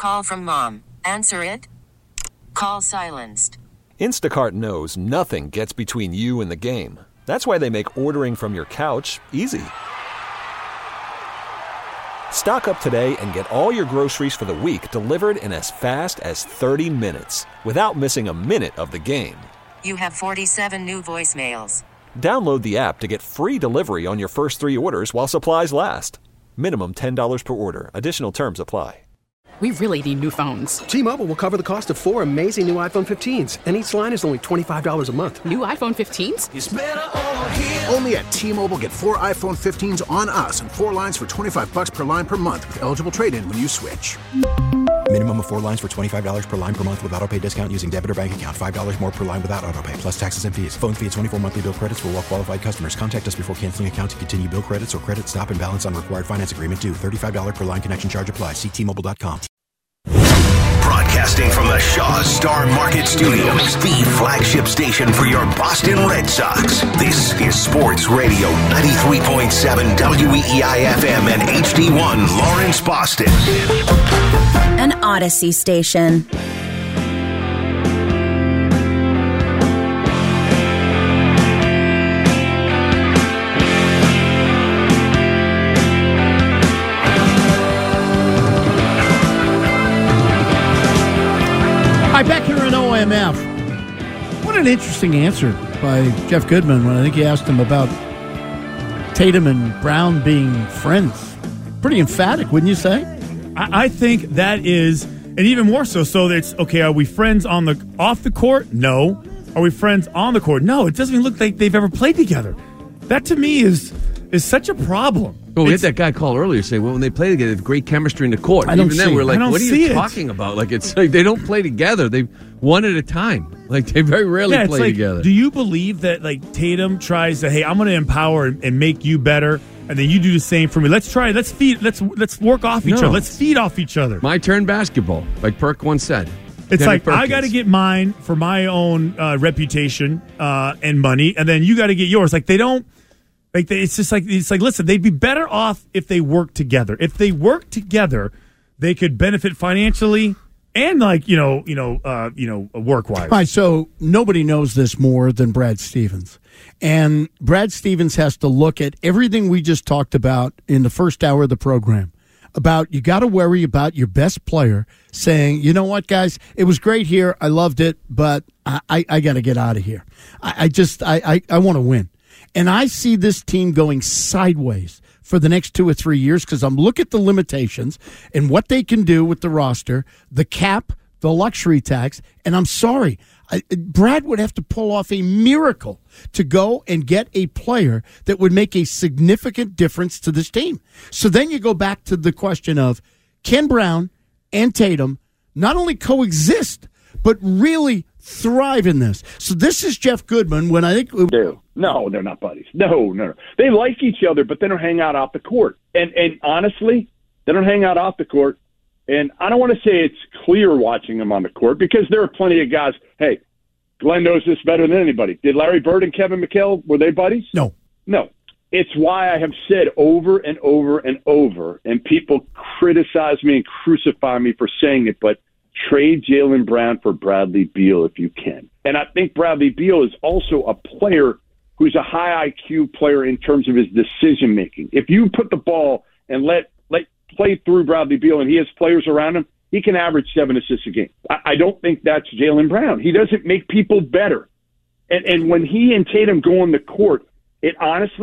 Call from mom. Answer it. Call silenced. Instacart knows nothing gets between you and the game. That's why they make ordering from your couch easy. Stock up today and get all your groceries for the week delivered in as fast as 30 minutes without missing a minute of the game. You have 47 new voicemails. Download the app to get free delivery on your first 3 orders while supplies last. Minimum $10 per order. Additional terms apply. We really need new phones. T-Mobile will cover the cost of 4 amazing new iPhone 15s, and each line is only $25 a month. New iPhone 15s? It's better over here. Only at T-Mobile, get 4 iPhone 15s on us and 4 lines for $25 per line per month with eligible trade-in when you switch. Minimum of 4 lines for $25 per line per month with autopay discount using debit or bank account. $5 more per line without autopay, plus taxes and fees. Phone fee at 24 monthly bill credits for well-qualified customers. Contact us before canceling account to continue bill credits or credit stop and balance on required finance agreement due. $35 per line connection charge applies. See T-Mobile.com. Broadcasting from the Shaw Star Market Studios, the flagship station for your Boston Red Sox. This is Sports Radio 93.7 WEEI-FM and HD1 Lawrence, Boston. An Odyssey station. Hi, back here in OMF. What an interesting answer by Jeff Goodman when I think he asked him about Tatum and Brown being friends. Pretty emphatic, wouldn't you say? I think that is, and even more so. So it's okay. Are we friends off the court? No. Are we friends on the court? No. It doesn't even look like they've ever played together. That to me is such a problem. Well, we had that guy call earlier say, well, when they play together, they have great chemistry in the court. Even then, we're like, what are you it. talking about? Like, it's like they don't play together. They one at a time. Like, they very rarely play together. Do you believe that, like, Tatum tries to, hey, I'm going to empower and make you better, and then you do the same for me? Let's work off each other. Let's feed off each other. My turn basketball, like Perk once said. It's Kenny like, Perkins. I got to get mine for my own reputation and money, and then you got to get yours. Like, they don't. Like it's like listen, they'd be better off if they worked together. If they worked together, they could benefit financially and work wise. All right, so nobody knows this more than Brad Stevens. And Brad Stevens has to look at everything we just talked about in the first hour of the program. About you got to worry about your best player saying, you know what, guys, it was great here. I loved it, but I got to get out of here. I want to win. And I see this team going sideways for the next 2 or 3 years because I'm looking at the limitations and what they can do with the roster, the cap, the luxury tax. And I'm sorry, Brad would have to pull off a miracle to go and get a player that would make a significant difference to this team. So then you go back to the question of, can Brown and Tatum not only coexist, but really thrive in this? So this is Jeff Goodman when I think... No, they're not buddies. No. They like each other, but they don't hang out off the court. And honestly, they don't hang out off the court. And I don't want to say it's clear watching them on the court because there are plenty of guys. Hey, Glenn knows this better than anybody. Did Larry Bird and Kevin McHale, were they buddies? No. It's why I have said over and over and over, and people criticize me and crucify me for saying it, but trade Jaylen Brown for Bradley Beal if you can. And I think Bradley Beal is also a player who's a high IQ player in terms of his decision making. If you put the ball and let play through Bradley Beal and he has players around him, he can average 7 assists a game. I don't think that's Jaylen Brown. He doesn't make people better. And when he and Tatum go on the court, it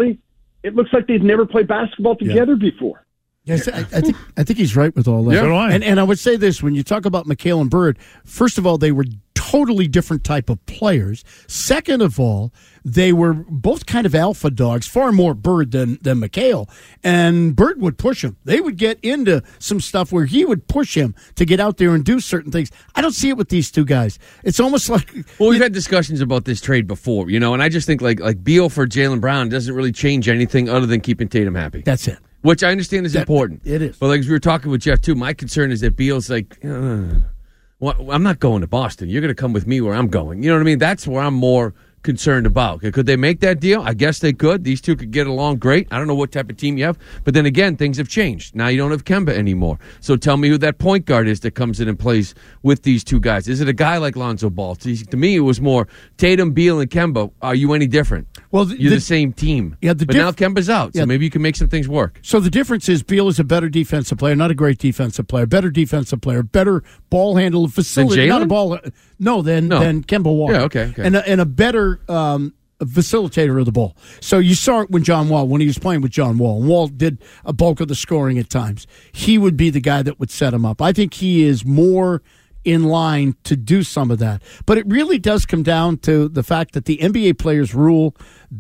looks like they've never played basketball together before. Yes, I think he's right with all that. Yeah, so do I. And I would say this, when you talk about McHale and Bird, first of all, they were totally different type of players. Second of all, they were both kind of alpha dogs, far more Bird than McHale. And Bird would push him. They would get into some stuff where he would push him to get out there and do certain things. I don't see it with these two guys. It's almost like... Well, we've had discussions about this trade before, and I just think like Beal for Jaylen Brown doesn't really change anything other than keeping Tatum happy. That's it. Which I understand is important. It is. But like as we were talking with Jeff, too, my concern is that Beal's like, well, I'm not going to Boston. You're going to come with me where I'm going. You know what I mean? That's where I'm more concerned about. Could they make that deal? I guess they could. These two could get along great. I don't know what type of team you have. But then again, things have changed. Now you don't have Kemba anymore. So tell me who that point guard is that comes in and plays with these two guys. Is it a guy like Lonzo Ball? To me, it was more Tatum, Beal, and Kemba. Are you any different? Well, you're the same team. Yeah, but now Kemba's out, so maybe you can make some things work. So the difference is Beal is a better defensive player, not a great defensive player, better defensive player, better ball handler, facility, not a ball. Than Kemba Walker. Yeah, okay. And a better facilitator of the ball. So you saw it when he was playing with John Wall. And Wall did a bulk of the scoring at times. He would be the guy that would set him up. I think he is more in line to do some of that. But it really does come down to the fact that the NBA players rule.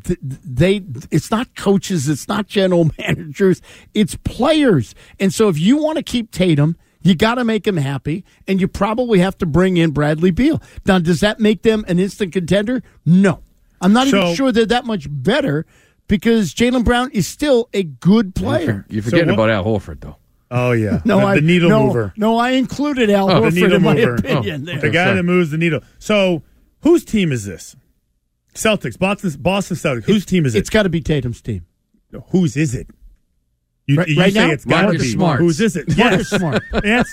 It's not coaches, it's not general managers, it's players. And so if you want to keep Tatum, you got to make him happy, and you probably have to bring in Bradley Beal. Now, does that make them an instant contender? No. I'm not even sure they're that much better because Jaylen Brown is still a good player. You're forgetting about Al Horford, though. Oh, yeah. The needle mover. No, I included Al Horford in my opinion. The guy that moves the needle. So, whose team is this? Celtics, Boston Celtics. Whose team is it? It's got to be Tatum's team. No, whose is it? You right say now? It's got to be Smart. Whose is it? Marcus Smart. That's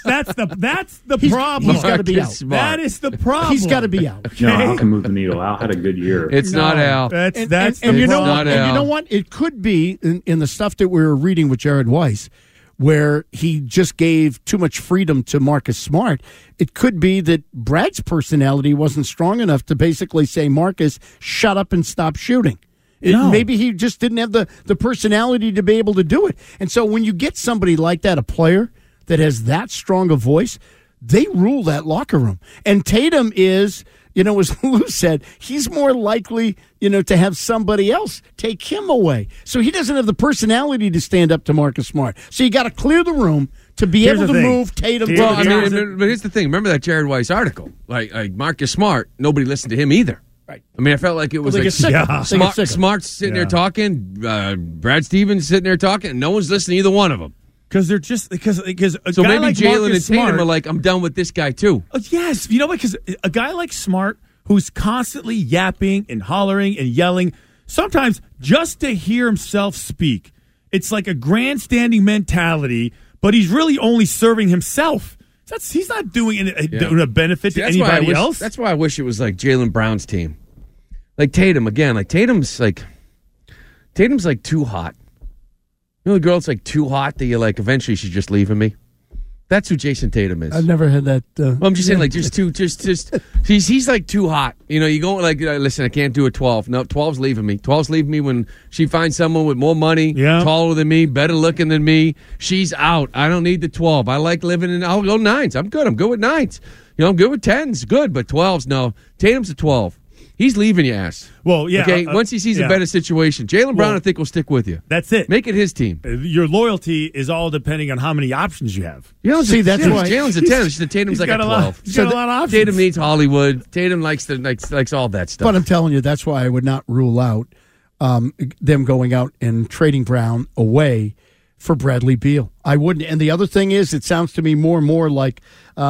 the problem. He's got to be out. That is the problem. He's got to be out. No, Al can move the needle. Al had a good year. It's not Al. That's and the you know problem. what? And you know what? It could be in the stuff that we were reading with Jared Weiss, where he just gave too much freedom to Marcus Smart. It could be that Brad's personality wasn't strong enough to basically say, Marcus, shut up and stop shooting. Maybe he just didn't have the personality to be able to do it. And so when you get somebody like that, a player that has that strong a voice, they rule that locker room. And Tatum is, as Lou said, he's more likely, to have somebody else take him away. So he doesn't have the personality to stand up to Marcus Smart. So you got to clear the room to be able to move Tatum. But here's the thing. Remember that Jared Weiss article? Like Marcus Smart, nobody listened to him either. Right. I mean, I felt like it was Smart's sitting there talking, Brad Stevens sitting there talking, and no one's listening to either one of them. Because they're just because so maybe Jalen and Tatum are like, I'm done with this guy too. Yes, because a guy like Smart who's constantly yapping and hollering and yelling, sometimes just to hear himself speak, it's like a grandstanding mentality. But he's really only serving himself. He's not doing a benefit to anybody else. That's why I wish it was like Jaylen Brown's team. Like Tatum, again. Like Tatum's like too hot. You know the girl that's like too hot that you're like, eventually she's just leaving me? That's who Jason Tatum is. I've never had that. Well, I'm just saying, like, just he's like too hot. You go like, listen, I can't do a 12. No, 12's leaving me. 12's leaving me when she finds someone with more money, taller than me, better looking than me. She's out. I don't need the 12. I like living in, I'll go 9s. I'm good. I'm good with 9s. I'm good with 10s. Good, but 12s, no. Tatum's a 12. He's leaving your ass. Well, yeah. Okay, once he sees a better situation. Jaylen Brown, I think, will stick with you. That's it. Make it his team. Your loyalty is all depending on how many options you have. That's why Jalen's a 10. Tatum's like a 12. He's got a lot of options. Tatum needs Hollywood. Tatum likes all that stuff. But I'm telling you, that's why I would not rule out them going out and trading Brown away for Bradley Beal. I wouldn't. And the other thing is, it sounds to me more and more like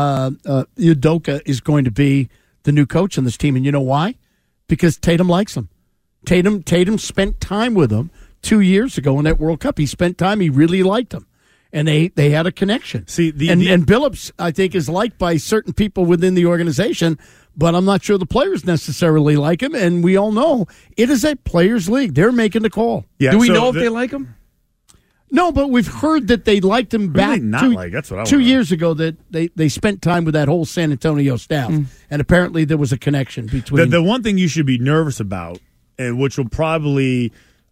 Udoka is going to be the new coach on this team. And you know why? Because Tatum likes him. Tatum spent time with him 2 years ago in that World Cup. He spent time. He really liked him. And they had a connection. See, and Billups, I think, is liked by certain people within the organization, but I'm not sure the players necessarily like him. And we all know it is a players' league. They're making the call. Yeah, do we know if they like him? No, but we've heard that they liked him back That's what I 2 years ago, that they spent time with that whole San Antonio staff. And apparently there was a connection between. The one thing you should be nervous about, and which will probably be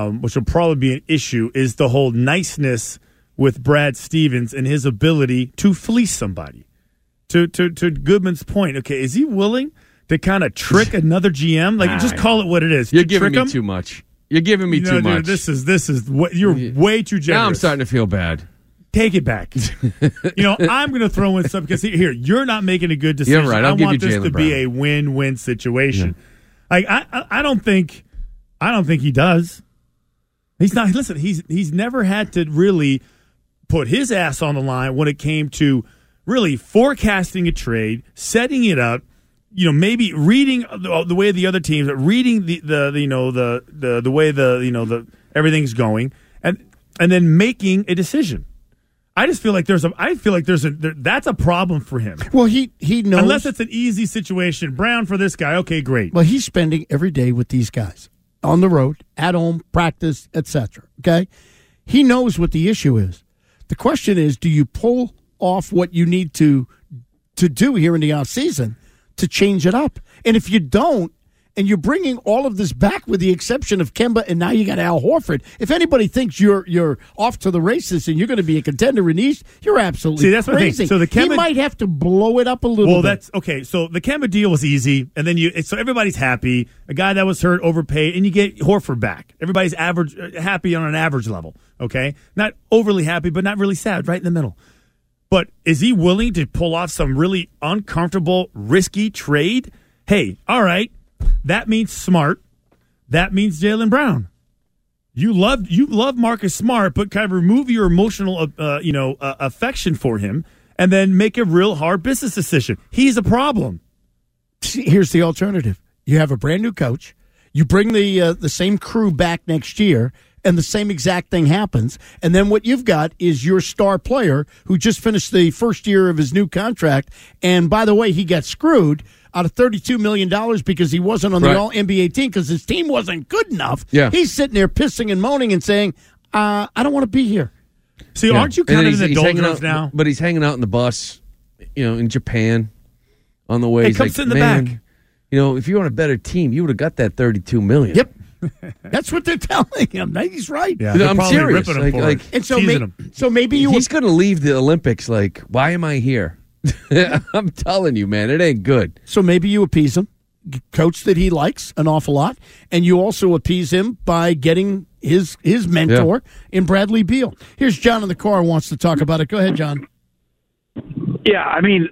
an issue, is the whole niceness with Brad Stevens and his ability to fleece somebody. To Goodman's point, okay, is he willing to kind of trick another GM? Like, just call it what it is. You're giving me too much. You're giving me too much. This is what you're way too generous. Now I'm starting to feel bad. Take it back. I'm going to throw in some because here you're not making a good decision. You're right. I want this to be a win-win situation. Yeah. I don't think he does. He's not. Listen, he's never had to really put his ass on the line when it came to really forecasting a trade, setting it up, maybe reading the way the other teams, reading the way the everything's going, and then making a decision. I just feel like that's a problem for him. Well, he knows, unless it's an easy situation. Brown for this guy, okay, great. Well, he's spending every day with these guys on the road, at home, practice, etc. Okay, he knows what the issue is. The question is, do you pull off what you need to do here in the offseason to change it up? And if you don't, and you're bringing all of this back with the exception of Kemba, and now you got Al Horford. If anybody thinks you're off to the races and you're going to be a contender in East, you're absolutely that's crazy. So he might have to blow it up a little bit. Well, that's okay. So the Kemba deal was easy, and then so everybody's happy. A guy that was hurt, overpaid, and you get Horford back. Everybody's happy on an average level. Okay, not overly happy, but not really sad. Right in the middle. But is he willing to pull off some really uncomfortable, risky trade? Hey, all right. That means Smart. That means Jaylen Brown. You love Marcus Smart, but kind of remove your emotional, affection for him, and then make a real hard business decision. He's a problem. Here's the alternative: you have a brand new coach. You bring the same crew back next year, and the same exact thing happens. And then what you've got is your star player who just finished the first year of his new contract. And by the way, he got screwed out of $32 million because he wasn't on the All-NBA team because his team wasn't good enough. Yeah. He's sitting there pissing and moaning and saying, I don't want to be here. See, aren't you kind of in the doldrums now? But he's hanging out in the bus, in Japan on the way. Hey, he's come like, sit in the back. If you were on a better team, you would have got that $32 million. Yep. That's what they're telling him. He's right. Yeah, I'm serious. And so maybe he's going to leave the Olympics. Like, why am I here? I'm telling you, man, it ain't good. So maybe you appease him, coach that he likes an awful lot, and you also appease him by getting his mentor in Bradley Beal. Here's John in the car who wants to talk about it. Go ahead, John. Yeah, I mean,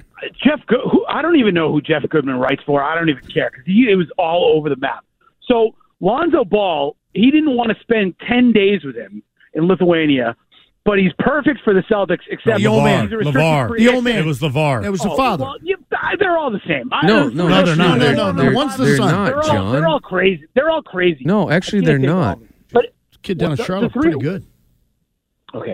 I don't even know who Jeff Goodman writes for. I don't even care because it was all over the map. So Lonzo Ball, he didn't want to spend 10 days with him in Lithuania, but he's perfect for the Celtics, except the old man. LeVar. The old man. It was LeVar. It was the father. Well, they're all the same. No, they're not. No, one's the son. Not, John. They're all crazy. They're all crazy. No, actually, they're not. But kid down in Charlotte, pretty good. Okay.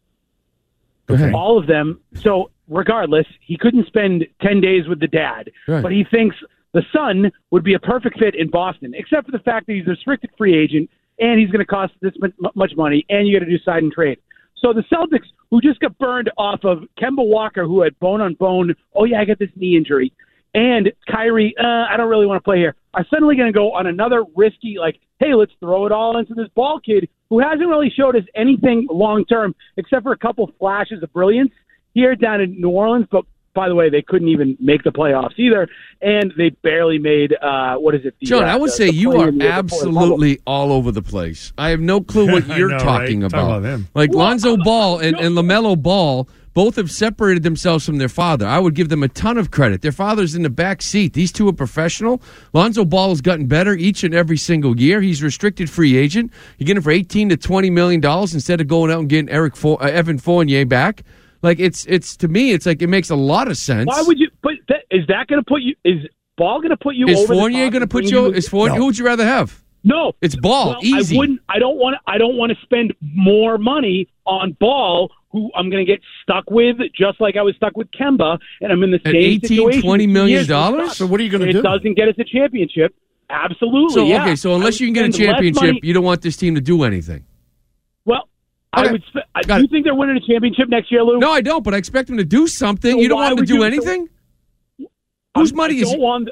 Go ahead. All of them. So regardless, he couldn't spend 10 days with the dad, but he thinks the son would be a perfect fit in Boston, except for the fact that he's a restricted free agent and he's going to cost this much money, and you got to do sign and trade. So the Celtics, who just got burned off of Kemba Walker, who had bone on bone, oh yeah, I got this knee injury, and Kyrie, I don't really want to play here, are suddenly going to go on another risky, hey, let's throw it all into this Ball kid who hasn't really showed us anything long term except for a couple flashes of brilliance here down in New Orleans. But by the way, they couldn't even make the playoffs either, and they barely made John, I would say you are absolutely all over the place. I have no clue what you're talking about. Lonzo Ball and LaMelo Ball both have separated themselves from their father. I would give them a ton of credit. Their father's in the back seat. These two are professional. Lonzo Ball has gotten better each and every single year. He's restricted free agent. You get him for $18 to $20 million instead of going out and getting Evan Fournier back. It's to me, it's like it makes a lot of sense. Why would you? But is that going to put you? Is Ball going to put you? Is over Fournier going to put you? Is Fournier? No. Who would you rather have? No, it's Ball. Well, easy. I don't want to spend more money on Ball, who I'm going to get stuck with, just like I was stuck with Kemba, and I'm in the same situation. $20 million? So what are you going to do? It doesn't get us a championship. Absolutely. So yeah. okay, so unless you can get a championship, you don't want this team to do anything. Well. Okay. Do you think they're winning a championship next year, Lou? No, I don't, but I expect them to do something. So you don't want them to do anything? Whose money is it? What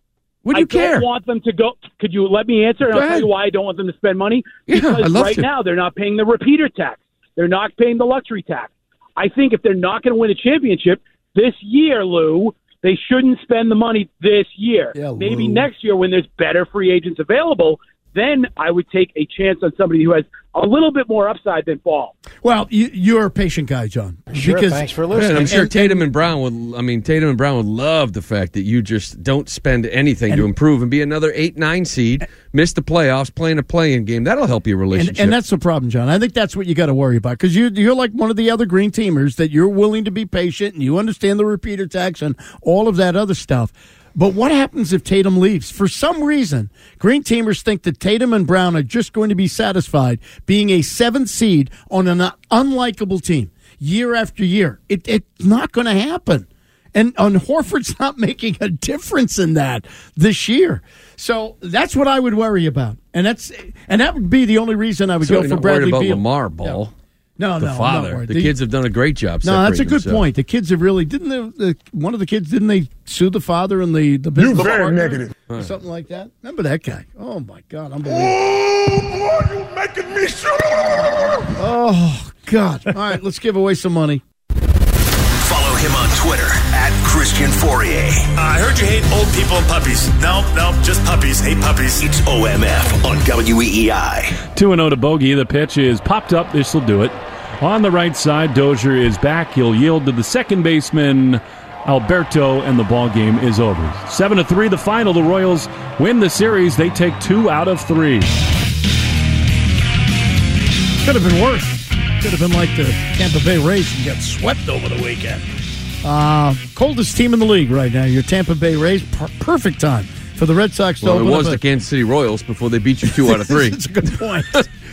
do you care? I don't want them to go. Could you let me answer? And I'll tell you why I don't want them to spend money. Because right now they're not paying the repeater tax. They're not paying the luxury tax. I think if they're not going to win a championship this year, Lou, they shouldn't spend the money this year. Yeah, maybe next year when there's better free agents available, then I would take a chance on somebody who has a little bit more upside than Ball. Well, you're a patient guy, John. Sure, thanks for listening. Yeah, I'm sure Tatum and Brown would love the fact that you just don't spend anything to improve and be another 8-9 seed, miss the playoffs, playing a play-in game. That'll help your relationship. And that's the problem, John. I think that's what you got to worry about because you're like one of the other green teamers that you're willing to be patient and you understand the repeater tax and all of that other stuff. But what happens if Tatum leaves? For some reason, Green Teamers think that Tatum and Brown are just going to be satisfied being a 7th seed on an unlikable team year after year. It's not going to happen. And Horford's not making a difference in that this year. So that's what I would worry about. And that would be the only reason I would go for Bradley Beal. Not worried about Lamar Ball. Yeah. No, the father. The kids have done a great job. No, that's a good point. The kids have really one of the kids didn't they sue the father and the business You're very partner? negative. Or something like that. Remember that guy? Oh my God, unbelievable! Oh boy, you making me sure. Oh God! All right, let's give away some money. Follow him on Twitter @Christian Fourier. I heard you hate old people and puppies. No, just puppies. Hate puppies. It's OMF on WEEI. 2-0 to Bogey. The pitch is popped up. This will do it. On the right side, Dozier is back. He'll yield to the second baseman, Alberto, and the ball game is over. 7-3 the final. The Royals win the series. They take 2 out of 3. Could have been worse. Could have been like the Tampa Bay Rays and got swept over the weekend. Coldest team in the league right now. Your Tampa Bay Rays. Perfect time for the Red Sox to open up. It was the Kansas City Royals before they beat you 2 out of 3. That's a good point.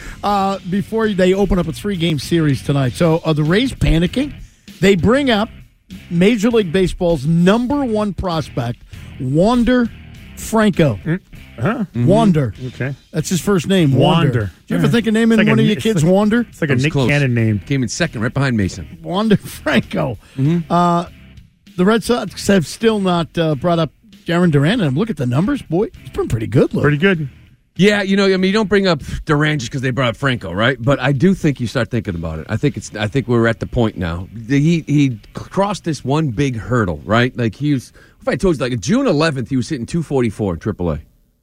Before they open up a 3-game series tonight. So are the Rays panicking? They bring up Major League Baseball's #1 prospect, Wander Franco. Wander. Okay. That's his first name, Wander. Did you ever think of naming like one of your kids Wander? It's like a Nick Cannon name. Came in second, right behind Mason. Wander Franco. The Red Sox have still not brought up Jarren Duran. And look at the numbers. Boy, it's been pretty good. Pretty good. Yeah, you don't bring up Duran just because they brought up Franco, right? But I do think you start thinking about it. I think we're at the point now. He crossed this one big hurdle, right? Like if I told you, like June 11th, he was hitting 244 in AAA.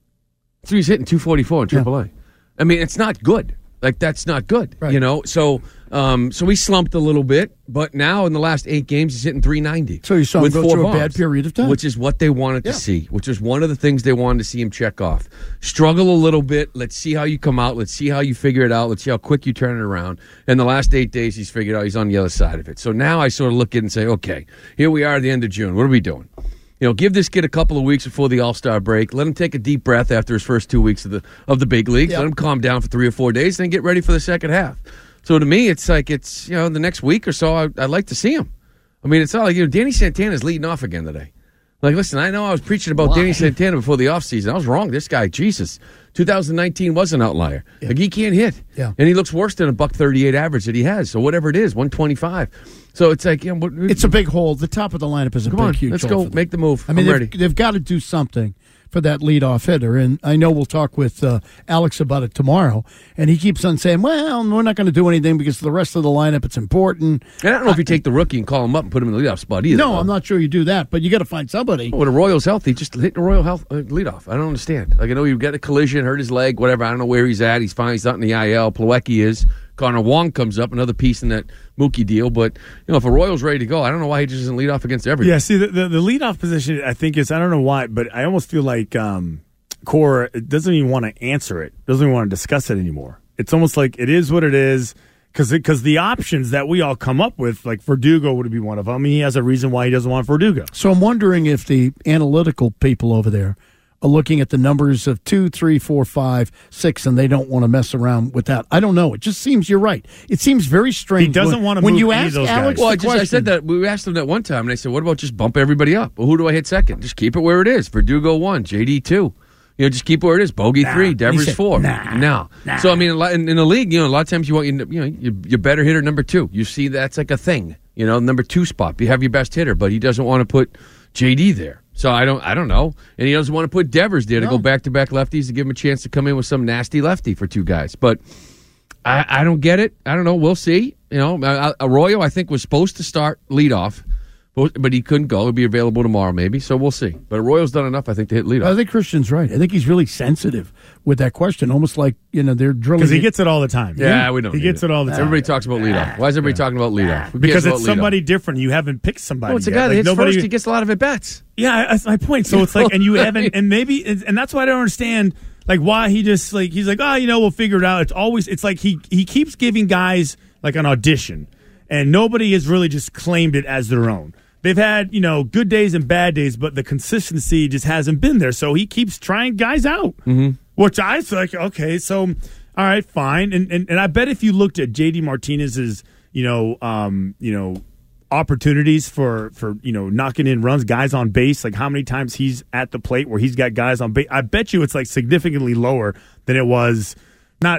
So he's hitting 244 in AAA. Yeah. I mean, it's not good. Like that's not good, right. So he slumped a little bit, but now in the last 8 games, he's hitting 390. So you saw him go through a bad period of time, which is what they wanted to see. Which is one of the things they wanted to see him check off. Struggle a little bit. Let's see how you come out. Let's see how you figure it out. Let's see how quick you turn it around. And the last 8 days, he's figured out he's on the other side of it. So now I sort of look at it and say, okay, here we are at the end of June. What are we doing? Give this kid a couple of weeks before the All-Star break. Let him take a deep breath after his first 2 weeks of the big leagues. Yep. Let him calm down for 3 or 4 days, then get ready for the second half. So to me, it's like the next week or so, I'd like to see him. I mean, it's not like Danny Santana's leading off again today. Like, listen, I know I was preaching about Danny Santana before the offseason. I was wrong. This guy, Jesus, 2019 was an outlier. Yeah. Like, he can't hit. Yeah. And he looks worse than a $138 average that he has. So whatever it is, 125. So it's like, it's a big hole. The top of the lineup is a big, huge let's hole. Let's go make the move. I mean, I'm ready. They've got to do something for that leadoff hitter. And I know we'll talk with Alex about it tomorrow. And he keeps on saying, well, we're not going to do anything because the rest of the lineup, it's important. And I don't know if you take the rookie and call him up and put him in the leadoff spot either. No, I'm not sure you do that, but you got to find somebody. Well, the Royals healthy, just hit the Royal health leadoff. I don't understand. Like, I know you got a collision, hurt his leg, whatever. I don't know where he's at. He's fine. He's not in the IL. Plawecki is. Connor Wong comes up, another piece in that Mookie deal. But, if a Royal's ready to go, I don't know why he just doesn't lead off against everyone. Yeah, see, the leadoff position, I think is, I don't know why, but I almost feel like Cora doesn't even want to answer it, doesn't even want to discuss it anymore. It's almost like it is what it is, because the options that we all come up with, like Verdugo would be one of them. I mean, he has a reason why he doesn't want Verdugo. So I'm wondering if the analytical people over there are looking at the numbers of 2, 3, 4, 5, 6, and they don't want to mess around with that. I don't know. It just seems you're right. It seems very strange. He doesn't want to when move you any ask of those Alex. guys. Well, I said that. We asked them that one time, and they said, "What about just bump everybody up? Well, who do I hit second? Just keep it where it is. Verdugo 1, JD 2. Just keep it where it is. Bogey 3, Devers 4. No. So I mean, in the league, a lot of times you want your better hitter number 2. You see that's like a thing. Number 2 spot. You have your best hitter, but he doesn't want to put JD there. So I don't know, and he doesn't want to put Devers there to go back-to-back lefties to give him a chance to come in with some nasty lefty for 2 guys. But I don't get it. I don't know. We'll see. Arroyo I think was supposed to start leadoff, but he couldn't go. He'll be available tomorrow maybe. So we'll see. But Arroyo's done enough I think to hit leadoff. I think Christian's right. I think he's really sensitive with that question, almost like they're drilling. Because he gets it all the time. Yeah, we don't. He gets it all the time. Everybody talks about leadoff. Why is everybody talking about leadoff? Because it's somebody different. You haven't picked somebody. Well, it's a guy that hits first. He gets a lot of at bats. Yeah, that's my point. So it's like, and you haven't, and maybe, and that's why I don't understand, like, why he just, like, he's like, we'll figure it out. It's like he keeps giving guys, like, an audition, and nobody has really just claimed it as their own. they've had, good days and bad days, but the consistency just hasn't been there. So he keeps trying guys out, which I was like, okay, so all right, fine. And I bet if you looked at JD Martinez's, opportunities for knocking in runs, guys on base, like how many times he's at the plate where he's got guys on base, I bet you it's like significantly lower than it was, not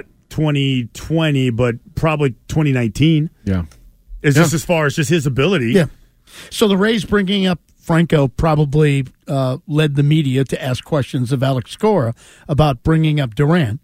2020, but probably 2019. Yeah. It's just as far as just his ability. Yeah. So the Rays bringing up Franco probably led the media to ask questions of Alex Cora about bringing up Duran.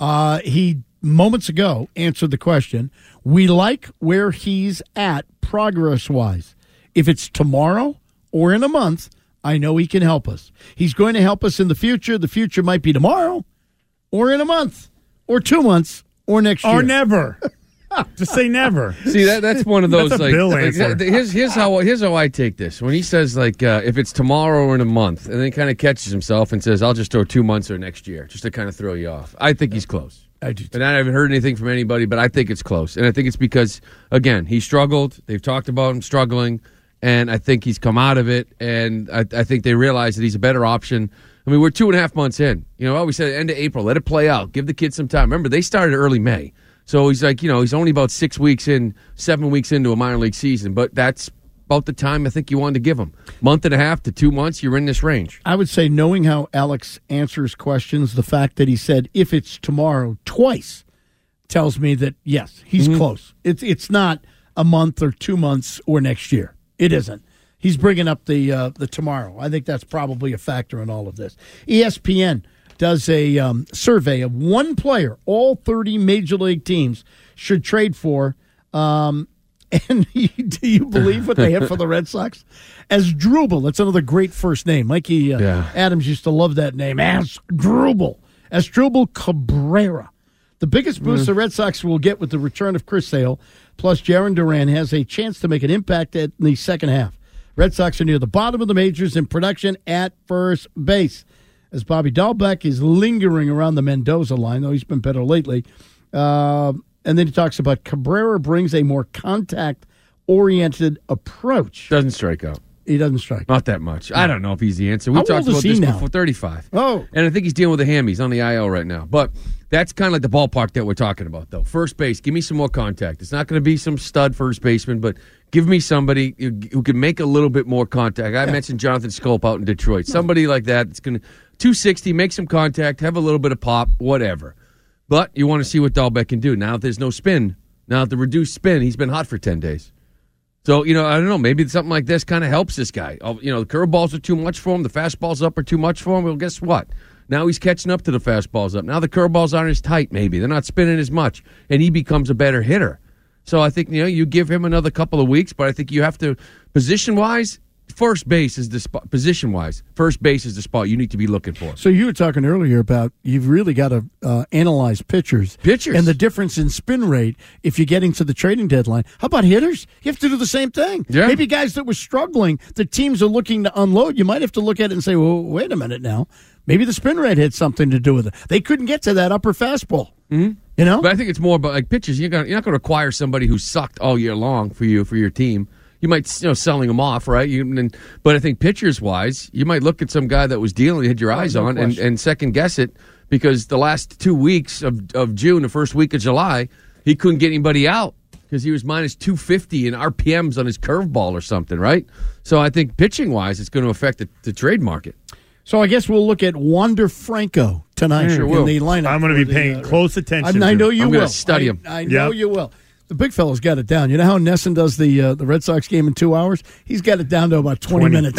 He moments ago answered the question. We like where he's at progress-wise. If it's tomorrow or in a month, I know he can help us. He's going to help us in the future. The future might be tomorrow or in a month or 2 months or next year. Or never. Just say never. See, that's one of those. That's a Bill answer. Here's how I take this. When he says if it's tomorrow or in a month, and then kind of catches himself and says, "I'll just throw 2 months or next year," just to kind of throw you off. I think he's close. I do too. And I haven't heard anything from anybody, but I think it's close. And I think it's because, again, he struggled. They've talked about him struggling, and I think he's come out of it. And I think they realize that he's a better option. I mean, we're 2.5 months in. We said end of April. Let it play out. Give the kids some time. Remember, they started early May. So he's he's only about 6 weeks in, 7 weeks into a minor league season. But that's about the time I think you wanted to give him. 1.5 to 2 months, you're in this range. I would say, knowing how Alex answers questions, the fact that he said, if it's tomorrow twice, tells me that, yes, he's close. It's not a month or 2 months or next year. It isn't. He's bringing up the tomorrow. I think that's probably a factor in all of this. ESPN does a survey of one player all 30 major league teams should trade for. And do you believe what they have for the Red Sox? Asdrubal. That's another great first name. Mikey Adams used to love that name. Asdrubal Cabrera. The biggest boost the Red Sox will get with the return of Chris Sale, plus Jarren Duran, has a chance to make an impact in the second half. Red Sox are near the bottom of the majors in production at first base. As Bobby Dahlbeck is lingering around the Mendoza line, though he's been better lately. And then he talks about Cabrera brings a more contact-oriented approach. Doesn't strike out. He doesn't strike. Not that much. I don't know if he's the answer. We How talked old is about he this now? before. 35. Oh. And I think he's dealing with a hammy. He's on the IL right now. But that's kind of like the ballpark that we're talking about, though. First base, give me some more contact. It's not going to be some stud first baseman, but give me somebody who can make a little bit more contact. I mentioned Jonathan Scope out in Detroit. Somebody like that that's going to 260, make some contact, have a little bit of pop, whatever. But you want to see what Dahlbeck can do. Now, if there's no spin, now the reduced spin, he's been hot for 10 days. So, I don't know, maybe something like this kind of helps this guy. The curveballs are too much for him. The fastballs up are too much for him. Well, guess what? Now he's catching up to the fastballs up. Now the curveballs aren't as tight, maybe. They're not spinning as much, and he becomes a better hitter. So I think, you give him another couple of weeks, but I think you have to, position-wise, first base is the spot. Position-wise, first base is the spot you need to be looking for. So you were talking earlier about you've really got to analyze pitchers. And the difference in spin rate if you're getting to the trading deadline. How about hitters? You have to do the same thing. Yeah. Maybe guys that were struggling, the teams are looking to unload. You might have to look at it and say, well, wait a minute now. Maybe the spin rate had something to do with it. They couldn't get to that upper fastball. Mm-hmm. But I think it's more about like pitchers. You're not going to acquire somebody who sucked all year long for your team. You might, selling them off, right? But I think pitchers-wise, you might look at some guy that was dealing, you had your eyes on, and second-guess it, because the last 2 weeks of June, the first week of July, he couldn't get anybody out because he was minus 250 in RPMs on his curveball or something, right? So I think pitching-wise, it's going to affect the trade market. So I guess we'll look at Wander Franco tonight in the lineup. I'm going to be paying close attention. I know you will. I'm going to study him. I know you will. The big fella's got it down. You know how Nesson does the Red Sox game in 2 hours? He's got it down to about 20 minutes.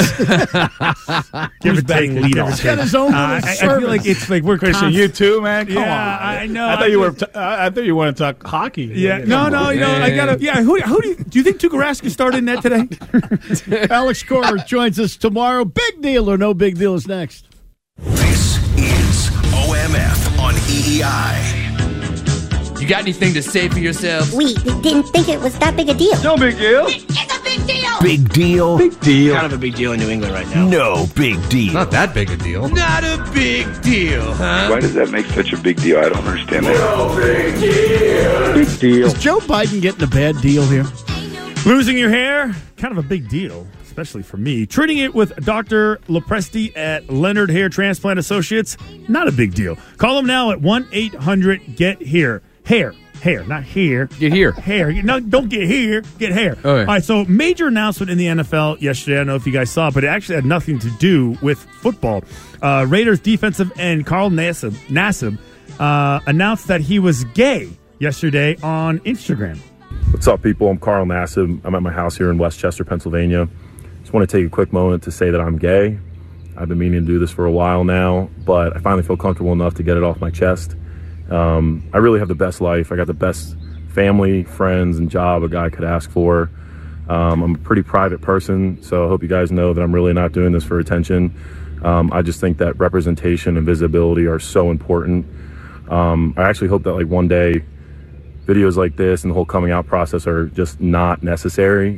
Give it take lead off. He's got his own little I feel like it's like we're Christian. You too, man. Come on. I know. I thought you want to talk hockey. Yeah. No. I gotta. Yeah. Who do you think Tuukka Rask started in that today? Alex Cora joins us tomorrow. Big deal or no big deal is next. This is OMF on EEI. You got anything to say for yourself? We didn't think it was that big a deal. No big deal. It's a big deal. Big deal? Big deal. Kind of a big deal in New England right now. No big deal. Not that big a deal. Not a big deal, huh? Why does that make such a big deal? I don't understand that. No big deal. Big deal. Is Joe Biden getting a bad deal here? Losing your hair, kind of a big deal. especially for me. Treating it with Dr. Lopresti at Leonard Hair Transplant Associates, not a big deal. Call them now at 1-800-GET-HAIR. Hair, not here. Get here. Hair. No, don't get here. Get hair. Okay. All right, so major announcement in the NFL yesterday. I don't know if you guys saw it, but it actually had nothing to do with football. Raiders defensive end Carl Nassib announced that he was gay yesterday on Instagram. What's up, people? I'm Carl Nassib. I'm at my house here in Westchester, Pennsylvania. Just want to take a quick moment to say that I'm gay. I've been meaning to do this for a while now, but I finally feel comfortable enough to get it off my chest. I really have the best life. I got the best family, friends, and job a guy could ask for. I'm a pretty private person, so I hope you guys know that I'm really not doing this for attention. I just think that representation and visibility are so important. I actually hope that like one day videos like this and the whole coming out process are just not necessary.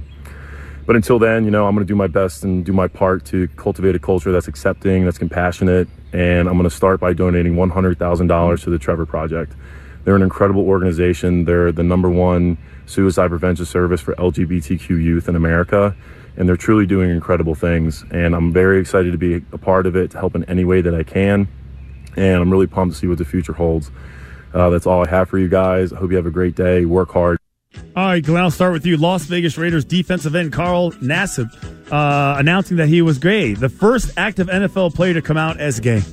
But until then, I'm going to do my best and do my part to cultivate a culture that's accepting, that's compassionate. And I'm going to start by donating $100,000 to the Trevor Project. They're an incredible organization. They're the #1 suicide prevention service for LGBTQ youth in America. And they're truly doing incredible things. And I'm very excited to be a part of it, to help in any way that I can. And I'm really pumped to see what the future holds. That's all I have for you guys. I hope you have a great day. Work hard. All right, Glenn, I'll start with you. Las Vegas Raiders defensive end Carl Nassib announcing that he was gay. The first active NFL player to come out as gay.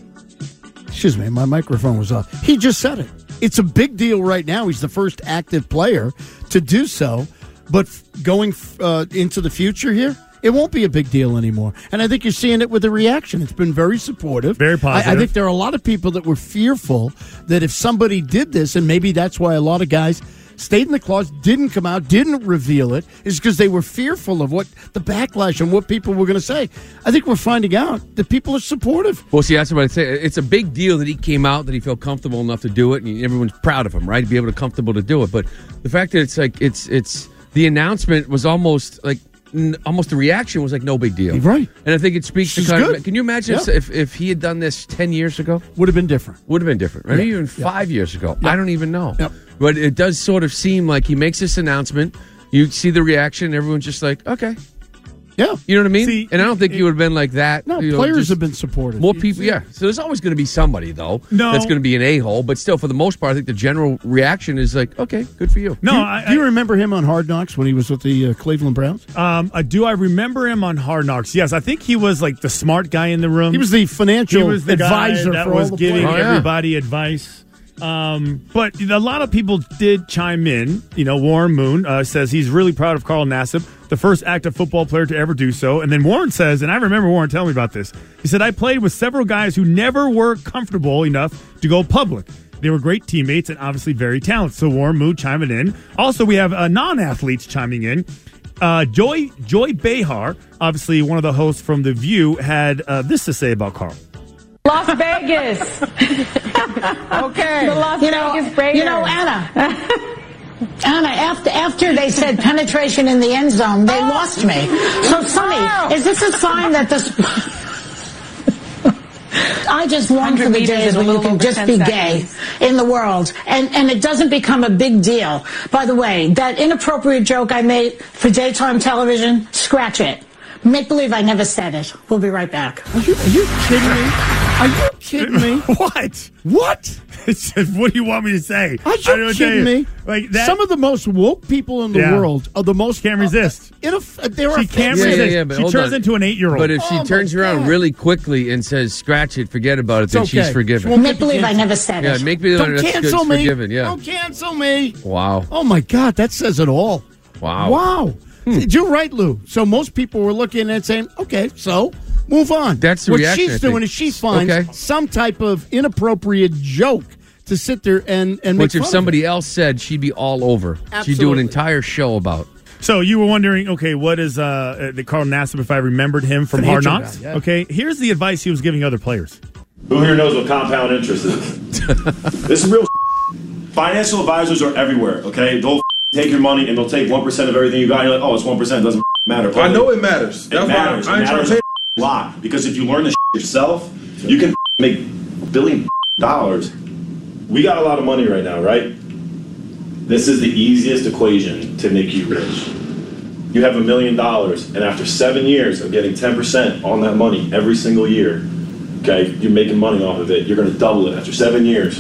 Excuse me, my microphone was off. He just said it. It's a big deal right now. He's the first active player to do so. But going into the future here, it won't be a big deal anymore. And I think you're seeing it with the reaction. It's been very supportive. Very positive. I think there are a lot of people that were fearful that if somebody did this, and maybe that's why a lot of guys stayed in the closet, didn't come out, didn't reveal it, is because they were fearful of what the backlash and what people were going to say. I think we're finding out that people are supportive. Well, see, that's what I'd say. It's a big deal that he came out, that he felt comfortable enough to do it, and everyone's proud of him, right? To be able to comfortable to do it. But the fact that it's the announcement was almost the reaction was like no big deal, right? And I think it speaks to kind of. Can you imagine if he had done this 10 years ago? Would have been different. Would have been different, right? Yeah. Even 5 years ago. Yeah. I don't even know. Yep. But it does sort of seem like he makes this announcement. You see the reaction, and everyone's just like, okay. Yeah. You know what I mean? See, and I don't think you would have been like that. No, players have been supportive. More people, yeah. So there's always going to be somebody, though, No. that's going to be an a-hole. But still, for the most part, I think the general reaction is like, okay, good for you. No, Do you remember him on Hard Knocks when he was with the Cleveland Browns? Do I remember him on Hard Knocks? Yes, I think he was like the smart guy in the room. He was the financial He was the advisor guy that for was all the giving players. everybody advice. But a lot of people did chime in. Warren Moon says he's really proud of Carl Nassib, the first active football player to ever do so. And then Warren says, and I remember Warren telling me about this, he said, I played with several guys who never were comfortable enough to go public. They were great teammates and obviously very talented. So Warren Moon chiming in. Also, we have non-athletes chiming in. Joy Behar, obviously one of the hosts from The View, had this to say about Carl. Las Vegas. Okay. The Las Vegas Raiders. Anna, after they said penetration in the end zone, they lost me. So, Sonny, is this a sign that this... I just long for the days when you can just be gay in the world, and it doesn't become a big deal. By the way, that inappropriate joke I made for daytime television, scratch it. Make believe I never said it. We'll be right back. Are you kidding me? Are you kidding me? What? What? What do you want me to say? Are you kidding me? Like that? Some of the most woke people in the world are the most... Can't resist. She can't resist. but she hold turns on. into an 8-year-old. But if she turns around really quickly and says, scratch it, forget about it, then she's forgiven. Make believe I never said it. Yeah, make believe Don't that's cancel me. forgiven, yeah. Don't cancel me. Wow. Oh, my God. That says it all. Wow. Wow. You're right, Lou. So most people were looking at it saying, okay, so move on. That's the what reaction, she's I doing think. is she finds some type of inappropriate joke to sit there and make Which fun if of somebody else said, she'd be all over. She'd do Absolutely. an entire show about. So you were wondering, okay, what is the Carl Nassib, if I remembered him from Hard Financial Knocks? guy, yeah. Okay, here's the advice he was giving other players. Who here knows what compound interest is? This is real. Financial advisors are everywhere, okay? They'll take your money and they'll take 1% of everything you got. And you're like, oh, it's 1%. It doesn't matter. I know it matters. It That's matters. why I ain't It trying to matters pay. a lot. Because if you learn this yourself, you can make $1 billion. We got a lot of money right now, right? This is the easiest equation to make you rich. You have $1 million, and after 7 years of getting 10% on that money every single year, okay, you're making money off of it. You're going to double it after 7 years.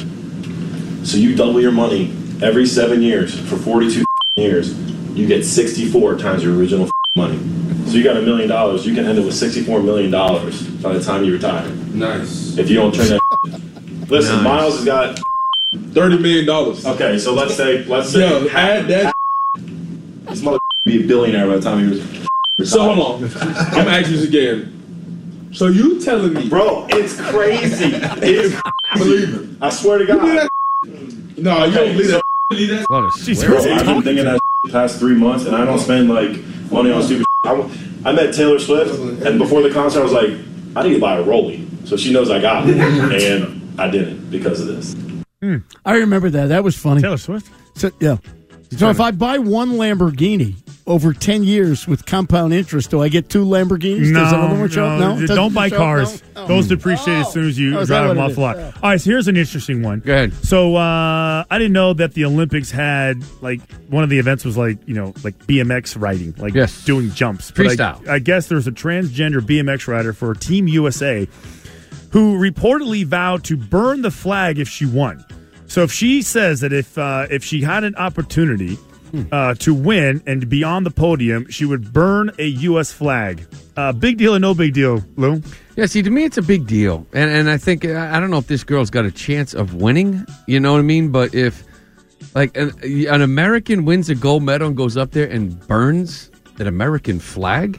So you double your money every 7 years for 42 years. You get 64 times your original money. So you got $1 million. You can end up with $64 million by the time you retire. Nice. If you don't turn that. Listen, Nice. Miles has got $30 million. Okay, so let's say Yo, add that. This mother be a billionaire by the time he was. So hold on. I'm asking this again. So you telling me, bro? It's crazy. It's believe it. I swear to God. No, you don't believe that. What a Bro, I've been thinking that the past 3 months, and I don't spend like money on stupid. I met Taylor Swift, and before the concert, I was like, I need to buy a Rollie, so she knows I got it, and I didn't because of this. I remember that. That was funny. Taylor Swift? So, yeah. So if I buy one Lamborghini over 10 years with compound interest, do I get 2 Lamborghinis? Does another one show up? No. Don't buy cars. No? Those depreciate as soon as you drive them off the lot. Yeah. All right, so here's an interesting one. Go ahead. So I didn't know that the Olympics had, like, one of the events was like BMX riding, like doing jumps. But Freestyle. I guess there's a transgender BMX rider for Team USA who reportedly vowed to burn the flag if she won. So if she says that if she had an opportunity to win and to be on the podium, she would burn a U.S. flag. Big deal or no big deal, Lou? Yeah, see, to me, it's a big deal. And I think, I don't know if this girl's got a chance of winning, you know what I mean? But if, like, an American wins a gold medal and goes up there and burns an American flag,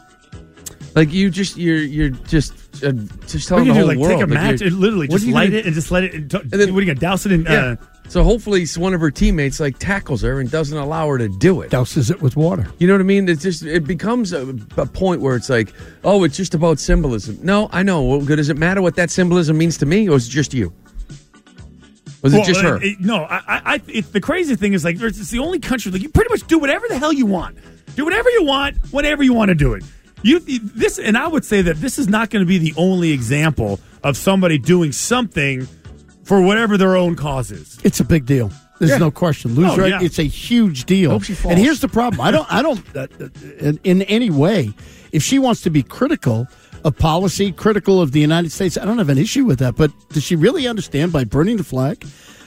like, you're just telling the whole world. Take a match and literally just light it and just let it. And then, what are you going to douse it in? Yeah. So hopefully one of her teammates like tackles her and doesn't allow her to do it. Douses it with water. You know what I mean? It becomes a point where it's like, oh, it's just about symbolism. No, I know. Well, does it matter what that symbolism means to me, or is it just you? Was it just her? The crazy thing is, like, it's the only country like you pretty much do whatever the hell you want. Do whatever you want, whenever you want to do it. And I would say that this is not going to be the only example of somebody doing something for whatever their own cause is. It's a big deal. There's no question. Lou's right. Yeah. It's a huge deal. Hope she falls. And here's the problem. I don't in any way, if she wants to be critical of policy, critical of the United States, I don't have an issue with that. But does she really understand by burning the flag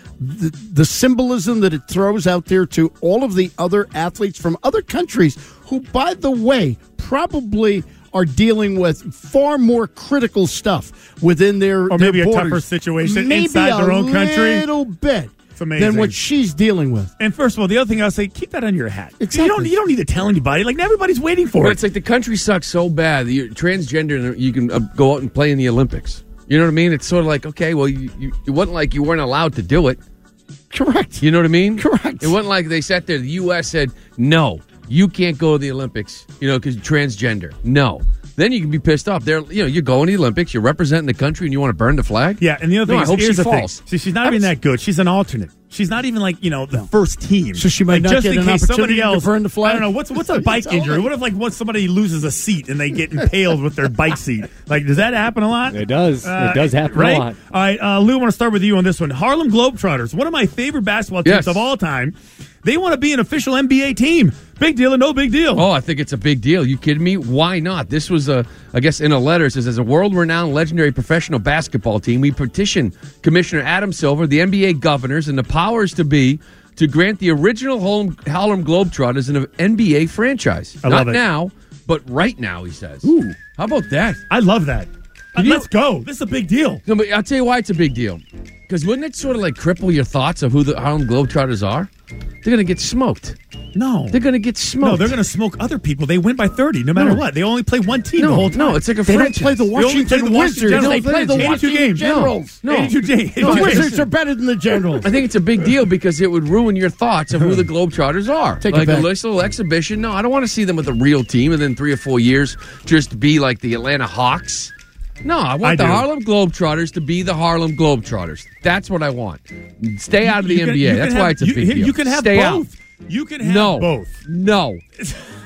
the symbolism that it throws out there to all of the other athletes from other countries who, by the way, probably are dealing with far more critical stuff within their or maybe their a borders. tougher situation maybe inside their own country, a little bit amazing. than what she's dealing with. And first of all, the other thing I'll say, keep that under your hat. Exactly. You don't need to tell anybody. Like, everybody's waiting for But it. it's like the country sucks so bad that you're transgender, you can go out and play in the Olympics. You know what I mean? It's sort of like, okay, well, it wasn't like you weren't allowed to do it. Correct. You know what I mean? Correct. It wasn't like they sat there. The U.S. said, no, you can't go to the Olympics, because you're transgender. No. Then you can be pissed off. You're going to the Olympics, you're representing the country, and you want to burn the flag? Yeah, and the other thing I hope here's she the falls. thing. See, she's not even that good. She's an alternate. She's not even like, the first team. So she might not just get in an case opportunity somebody else, to burn the flag? I don't know. What's a bike injury? What if, once somebody loses a seat and they get impaled with their bike seat? Like, does that happen a lot? It does. It does happen right? a lot. All right, Lou, I want to start with you on this one. Harlem Globetrotters, one of my favorite basketball teams of all time. They want to be an official NBA team. Big deal or no big deal? Oh, I think it's a big deal. You kidding me? Why not? This was, I guess, in a letter, it says, as a world-renowned legendary professional basketball team, we petition Commissioner Adam Silver, the NBA governors, and the powers to be to grant the original Harlem Globetrotters an NBA franchise. I love Not it. now, but right now, he says. Ooh. How about that? I love that. Let's go. This is a big deal. No, but I'll tell you why it's a big deal. Because wouldn't it sort of like cripple your thoughts of who the Harlem Globetrotters are? They're going to get smoked. No. They're going to get smoked. No, they're going to smoke other people. They win by 30 no matter what. They only play one team the whole time. No, it's like a They franchise. don't play the Washington Wizards. They play the 82 Washington games. Generals. No. 82 games. The Wizards are better than the Generals. I think it's a big deal because it would ruin your thoughts of who the Globetrotters are. Take it like back. a little exhibition. No, I don't want to see them with a real team and then 3 or 4 years just be like the Atlanta Hawks. No, I want the Harlem Globetrotters to be the Harlem Globetrotters. That's what I want. Stay out of the NBA. That's why it's a big deal. You can have Stay both. out. You can have both. No.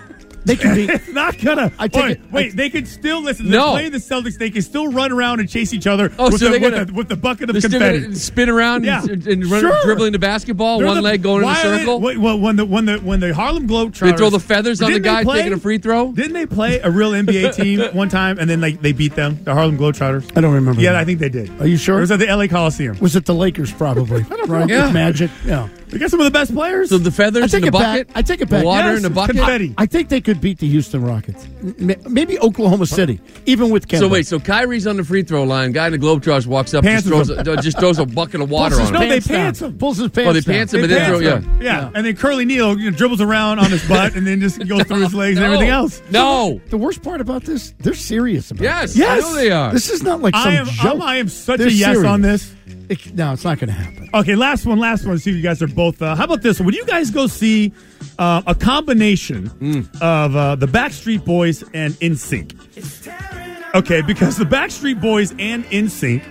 They can be. It's not gonna. Wait, they could still listen. They're playing the Celtics. They can still run around and chase each other with the bucket of confetti. Spin around and run, dribbling the basketball, leg going in a circle. When the Harlem Globetrotters, they throw the feathers on the guy taking a free throw. Didn't they play a real NBA team one time and then they beat them, the Harlem Globetrotters? I don't remember. Yeah, that. I think they did. Are you sure? It was at the LA Coliseum. Was it the Lakers? Probably. Right? Yeah. Magic. Yeah. They got some of the best players. So the feathers in the bucket? I take it back. Water in the bucket? Confetti. I think they could beat the Houston Rockets. Maybe Oklahoma City, even with Kemba. So Kyrie's on the free throw line. Guy in the Globetrotters walks up, just throws a bucket of water on him. No, they pants him. Pulls his pants down. They pants him and then throw, yeah. And then Curly Neal dribbles around on his butt and then just goes through his legs and everything else. No. The worst part about this, they're serious about this. Yes. I know they are. This is not like some joke. I am such a yes on this. No, it's not going to happen. Okay, last one. See if you guys are both. How about this one? Would you guys go see a combination of the Backstreet Boys and NSYNC? Okay, because the Backstreet Boys and NSYNC,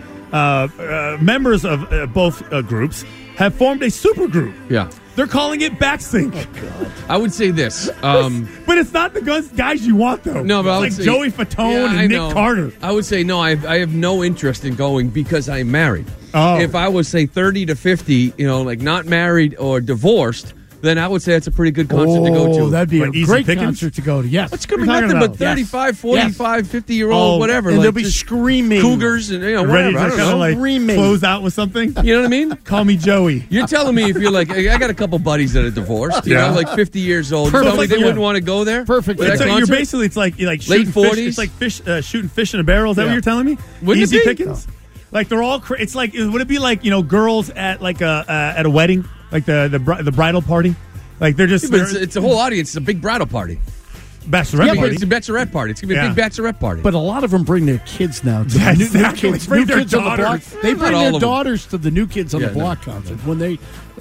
members of both groups, have formed a supergroup. Yeah. They're calling it Backsync. Oh, God. I would say this. But it's not the guys you want, though. No, but it's like Joey Fatone and Nick Carter. I would say no, I have no interest in going because I'm married. Oh. If I was, say, 30 to 50, like not married or divorced, then I would say it's a pretty good concert to go to. That'd be a great concert to go to. Yes. It's going to be nothing but 35, 45, 50-year-old, whatever. And they'll be screaming. Cougars and, ready whatever. to kind of like close out with something. You know what I mean? Call me Joey. You're telling me if you're like, I got a couple buddies that are divorced, you know, like 50 years old. Perfect. You tell me they wouldn't want to go there? Perfect. You're basically, it's like late shooting 40s. Fish, it's like shooting fish in a barrel. Is that what you're telling me? Wouldn't Easy it be? pickings? Like they're all. It's like, would it be like girls at like at a wedding, like the bridal party? Like they're just. It's a whole audience. It's a big bridal party. Bachelorette party. It's a bachelorette party. It's gonna be a big bachelorette party. But a lot of them bring their kids now. To Yeah, the exactly. New kids Bring their on the block. daughters. They bring all their of them. daughters to the New Kids on the Block concert when they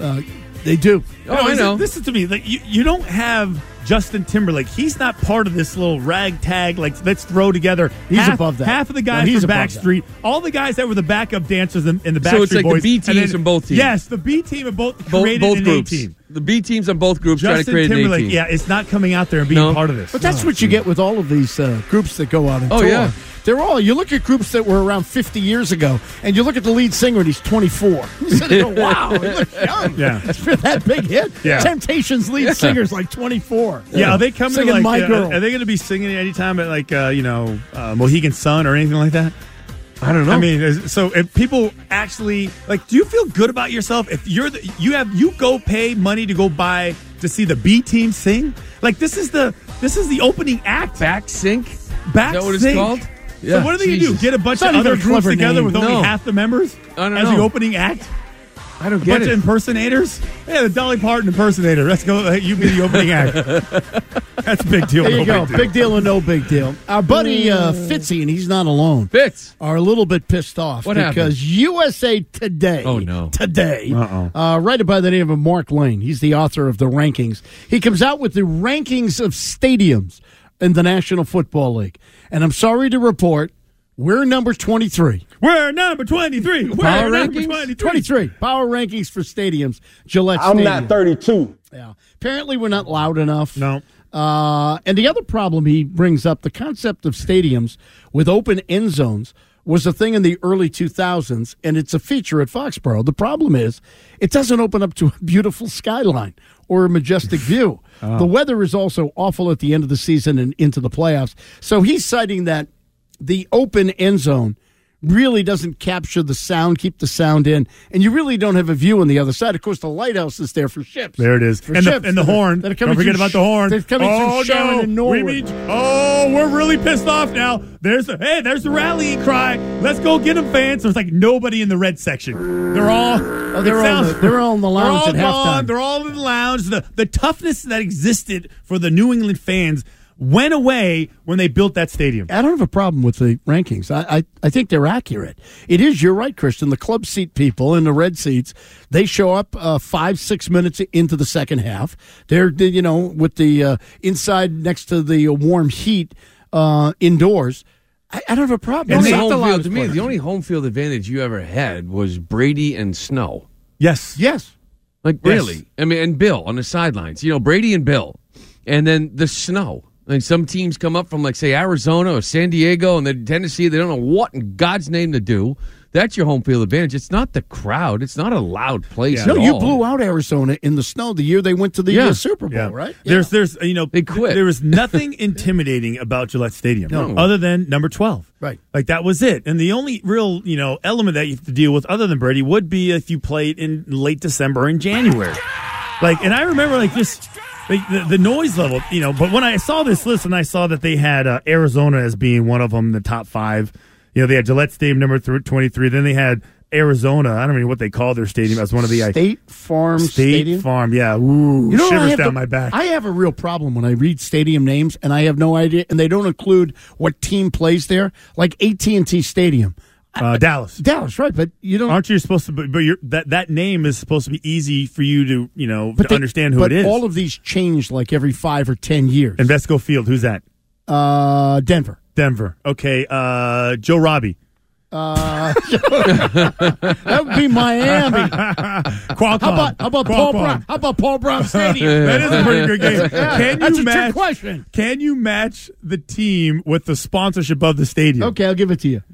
do. I know. Listen to me. Like you don't have Justin Timberlake. He's not part of this little ragtag. Like let's throw together. He's above that. Half of the guys from Backstreet, all the guys that were the backup dancers in the Backstreet So it's like Boys, the B teams from both teams. Yes, the B team of both created both an groups. A team. The B teams on both groups trying to Justin create an A Timberlake, team. yeah, it's not coming out there and being part of this. But that's what you get with all of these groups that go out and tour. yeah. They're all, you look at groups that were around 50 years ago, and you look at the lead singer, and he's 24. You go, wow, he looks young. Yeah. For that big hit. Yeah. Temptations lead singer's like 24. Yeah, are they coming singing like, My Girl? Are they going to be singing anytime at like Mohegan Sun or anything like that? I don't know. I mean, so if people actually like, do you feel good about yourself if you go pay money to go to see the B team sing? Like this is the opening act. Backsync? Backsync. Is that what it's called? So what are they going to do? Get a bunch of other groups together with only half the members as the opening act? I don't a get bunch of impersonators? Yeah, the Dolly Parton impersonator. Let's go. You be the opening act. That's a big deal. There you go. Big deal or no big deal. Our buddy Fitzy, and he's not alone, Fitz, are a little bit pissed off because USA Today. Oh, no. Today. Writer by the name of Mark Lane. He's the author of the rankings. He comes out with the rankings of stadiums in the National Football League. And I'm sorry to report, we're number 23. We're number 23. Power rankings? 23. Power rankings for stadiums. Gillette I'm Stadium. not 32. Yeah. Apparently, we're not loud enough. No. And the other problem he brings up, the concept of stadiums with open end zones was a thing in the early 2000s, and it's a feature at Foxborough. The problem is it doesn't open up to a beautiful skyline or a majestic view. The weather is also awful at the end of the season and into the playoffs. So he's citing that the open end zone really doesn't capture the sound, keep the sound in, and you really don't have a view on the other side. Of course, the lighthouse is there for ships. There it is. And the horn. Don't forget about the horn. They're coming through Sharon and Norwood. We're really pissed off now. There's the rallying cry. Let's go get them, fans. There's like nobody in the red section. They're all they're all in the lounge at halftime. They're all in the lounge. The toughness that existed for the New England fans went away when they built that stadium. I don't have a problem with the rankings. I think they're accurate. It is, you're right, Christian. The club seat people in the red seats, they show up 5-6 minutes into the second half. They're with the inside next to the warm heat indoors. I don't have a problem. The only home field advantage you ever had was Brady and Snow. Yes. Like, really? I mean, and Bill on the sidelines. Brady and Bill. And then the snow. And some teams come up from, like, say, Arizona or San Diego, and then Tennessee. They don't know what in God's name to do. That's your home field advantage. It's not the crowd. It's not a loud place. No, you blew out Arizona in the snow the year they went to the Super Bowl, right? There's they quit. There was nothing intimidating about Gillette Stadium other than number 12. Right. Like, that was it. And the only real, element that you have to deal with other than Brady would be if you played in late December and January. And I remember, just the noise level, but when I saw this list and I saw that they had Arizona as being one of them in the top 5, they had Gillette Stadium number 23. Then they had Arizona. I don't know what they call their stadium as one of the State Farm Stadium. State Farm, yeah. Ooh, shivers down my back. I have a real problem when I read stadium names and I have no idea, and they don't include what team plays there. Like AT&T Stadium, Dallas. Dallas, right? But you don't. Aren't you supposed to? But that name is supposed to be easy for you to to understand who it is. But all of these change like every 5 or 10 years. Invesco Field. Who's that? Denver. Okay. Joe Robbie. That would be Miami. Qualcomm. How about Paul Brown? How about Paul Brown Stadium? That is a pretty good game. That's a trick question. Can you match the team with the sponsorship of the stadium? Okay, I'll give it to you.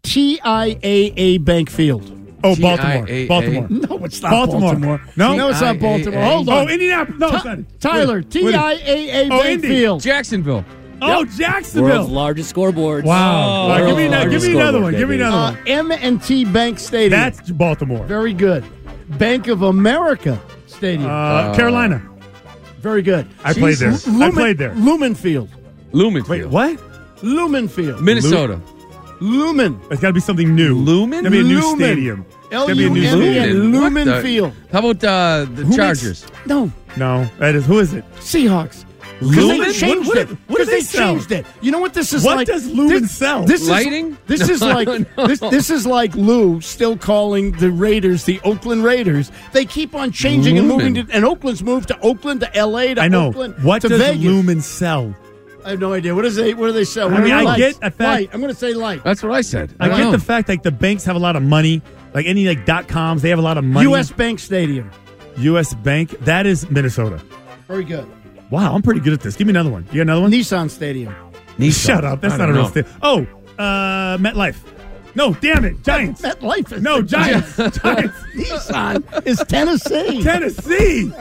TIAA Bank Field. Oh, Baltimore. No, it's not Baltimore. No, it's not Baltimore. Hold on. Oh, Indianapolis. No, it's not. Tyler, TIAA Bank Field. Jacksonville. Oh, Jacksonville. World's largest scoreboard. Wow. Give me another one. Give me another one. M&T Bank Stadium. That's Baltimore. Very good. Bank of America Stadium. Carolina. Very good. I played there. Lumen Field. Wait, what? Lumen Field. Minnesota. Lumen. It's got to be something new. Lumen? Got to be a new stadium. Lumen. Lumen Field. How about the Chargers? No. That is. Who is it? Seahawks. Lumen? They changed it. What do they sell? Changed it. You know what this is what like? What does Lumen sell? Lighting? This is like this is like Lou still calling the Raiders the Oakland Raiders. They keep on changing and moving and Oakland's moved to Oakland to LA to Oakland what to does Vegas. Lumen sell? I have no idea. What do they sell? I get a fact. Light. I'm going to say light. That's what I said. I get the fact like the banks have a lot of money. Like any .coms, they have a lot of money. U.S. Bank Stadium. U.S. Bank. That is Minnesota. Very good. Wow, I'm pretty good at this. Give me another one. You got another one? Nissan Stadium. Shut up. That's not a real stadium. Oh, MetLife. No, damn it. Giants. MetLife is Giants. Giants. Nissan is Tennessee. Tennessee.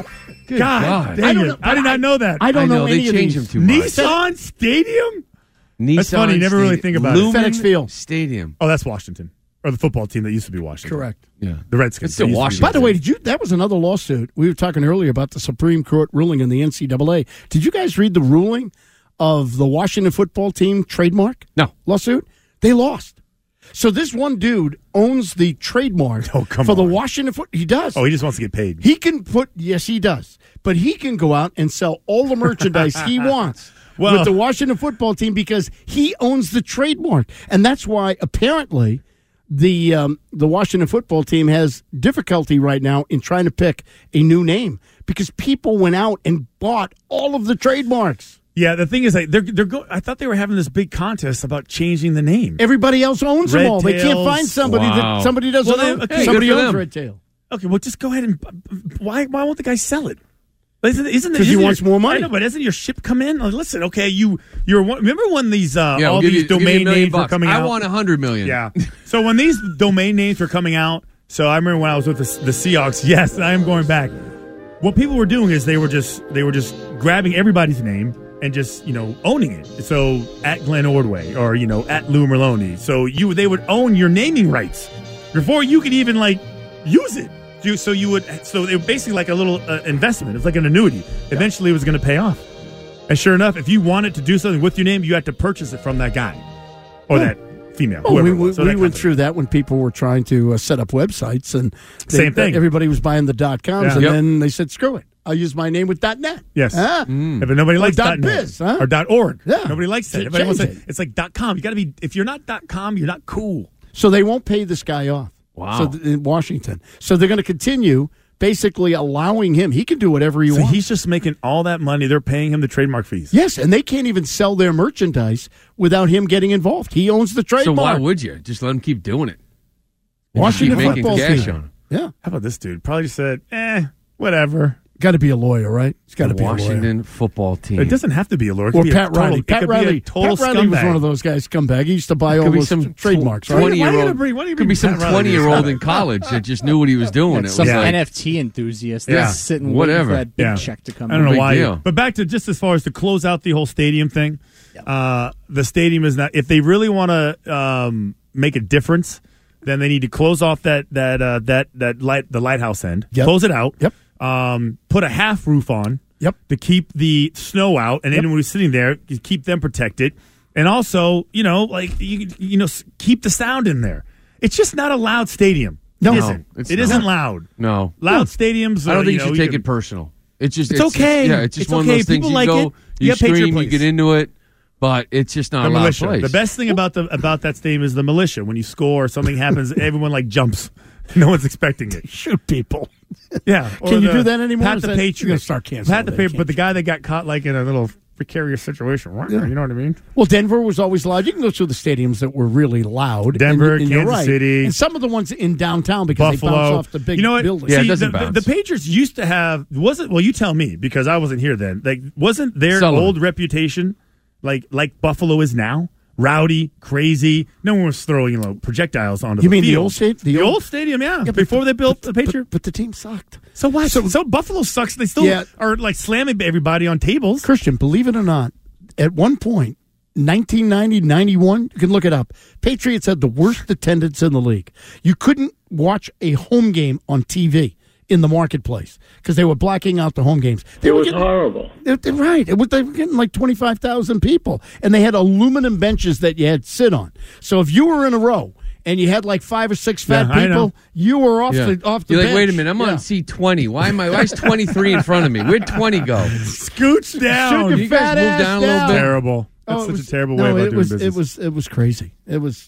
God dang it. I did not know that. I don't know they any of change these. them too much. Nissan Stadium? Nissan That's funny. You never really think about it. FedEx Field. Stadium. Oh, that's Washington. Or the football team that used to be Washington. Correct. Yeah. The Redskins. It's still Washington. By the way, that was another lawsuit. We were talking earlier about the Supreme Court ruling in the NCAA. Did you guys read the ruling of the Washington football team trademark? No. Lawsuit? They lost. So this one dude owns the trademark for the Washington football. He does. Oh, he just wants to get paid. He can yes, he does. But he can go out and sell all the merchandise he wants with the Washington football team because he owns the trademark. And that's why apparently the Washington football team has difficulty right now in trying to pick a new name because people went out and bought all of the trademarks. Yeah, the thing is, I thought they were having this big contest about changing the name. Everybody else owns them all. They can't find somebody that somebody doesn't own. Okay, somebody owns Red Tail. Okay, well, just go ahead and why won't the guy sell it? Because he wants more money. I know, but doesn't your ship come in? Like, listen, okay, you're remember when these all these domain names were coming out? I want $100 million. Yeah. So when these domain names were coming out, so I remember when I was with the Seahawks. Yes, I am going back. What people were doing is they were just grabbing everybody's name and just owning it. So at Glenn Ordway or at Lou Merlone. So they would own your naming rights before you could even use it. So it was basically like a little investment. It's like an annuity. Eventually, it was going to pay off. And sure enough, if you wanted to do something with your name, you had to purchase it from that guy or that female. We went through that when people were trying to set up websites, and same thing. Everybody was buying the .coms, and then they said, "Screw it, I'll use my name with .net." Yes, but nobody likes .net .biz, or .org. Yeah, nobody likes that. Everybody wants it's like .com. You got to be. If you're not .com, you're not cool. So they won't pay this guy off. Wow. So in Washington. So they're going to continue basically allowing him. He can do whatever he wants. He's just making all that money. They're paying him the trademark fees. Yes, and they can't even sell their merchandise without him getting involved. He owns the trademark. So why would you? Just let him keep doing it. Washington keep making football cash team. on him. Yeah. How about this dude? Probably just said, whatever. Got to be a lawyer, right? It's got to be a lawyer. Washington football team. It doesn't have to be a lawyer. It Or could be Pat Riley. Pat Riley was one of those guys scumbag. He used to buy all those trademarks. Right? 20-year-old. Could be some 20-year-old in college that just knew what he was doing. Some NFT enthusiast that's sitting waiting for that big check to come in. I don't know why. But back to just as far as to close out the whole stadium thing, the stadium is not. If they really want to make a difference, then they need to close off the lighthouse end. Close it out. Yep. Put a half roof on. Yep. To keep the snow out, and anyone who's sitting there, you keep them protected, and also, keep the sound in there. It's just not a loud stadium. No, it isn't. It isn't loud. No, loud stadiums. I don't think you should take it personal. It's just it's okay. It's just one of those things. People you go, it. you scream, you get into it. But it's just not a loud place. The best thing about that stadium is the militia. When you score or something happens, everyone jumps. No one's expecting it. Shoot people. Yeah. Can you do that anymore? Pat the Patriot. You're going to start canceling. Pat the Patriot, but the guy that got caught in a little precarious situation. You know what I mean? Well, Denver was always loud. You can go through the stadiums that were really loud. Denver, and Kansas City. And some of the ones in downtown because Buffalo. they bounce off the big buildings. Yeah, it doesn't bounce. The Patriots used to have, you tell me because I wasn't here then. Wasn't their old reputation like Buffalo is now? Rowdy, crazy. No one was throwing projectiles onto the field. You mean the old stadium? The old stadium, yeah. Before they built the Patriots. But the team sucked. So why? So Buffalo sucks. They still are slamming everybody on tables. Christian, believe it or not, at one point, 1990, 91, you can look it up, Patriots had the worst attendance in the league. You couldn't watch a home game on TV in the marketplace because they were blacking out the home games. It was horrible. Right. They were getting like 25,000 people, and they had aluminum benches that you had to sit on. So if you were in a row and you had like 5 or 6 fat people, you were off the You're bench. Wait a minute, I'm on seat 20. Why is 23 in front of me? Where'd 20 go? Scooch down. Shoot you guys move down a little bit. Terrible. That's such a terrible way about doing business. It was crazy. It was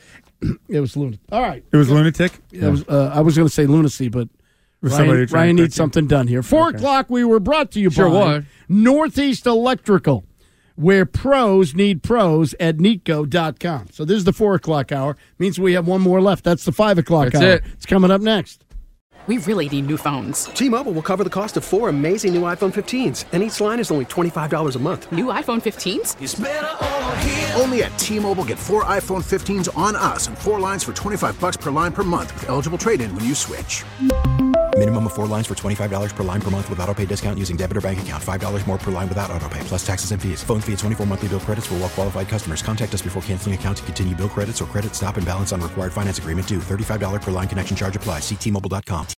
lunatic. All right. It was lunatic? I was going to say lunacy, but Ryan needs something done here. 4 o'clock, we were brought to you by Northeast Electrical, where pros need pros at neatco.com. So this is the 4 o'clock hour. Means we have one more left. That's the 5 o'clock hour. It. It's coming up next. We really need new phones. T-Mobile will cover the cost of 4 amazing new iPhone 15s, and each line is only $25 a month. New iPhone 15s? It's better over here. Only at T-Mobile, get 4 iPhone 15s on us and 4 lines for $25 per line per month with eligible trade-in when you switch. Minimum of 4 lines for $25 per line per month with autopay discount using debit or bank account. $5 more per line without autopay, plus taxes and fees. Phone fee at 24 monthly bill credits for well-qualified customers. Contact us before canceling account to continue bill credits or credit stop and balance on required finance agreement due. $35 per line connection charge applies. See T-Mobile.com.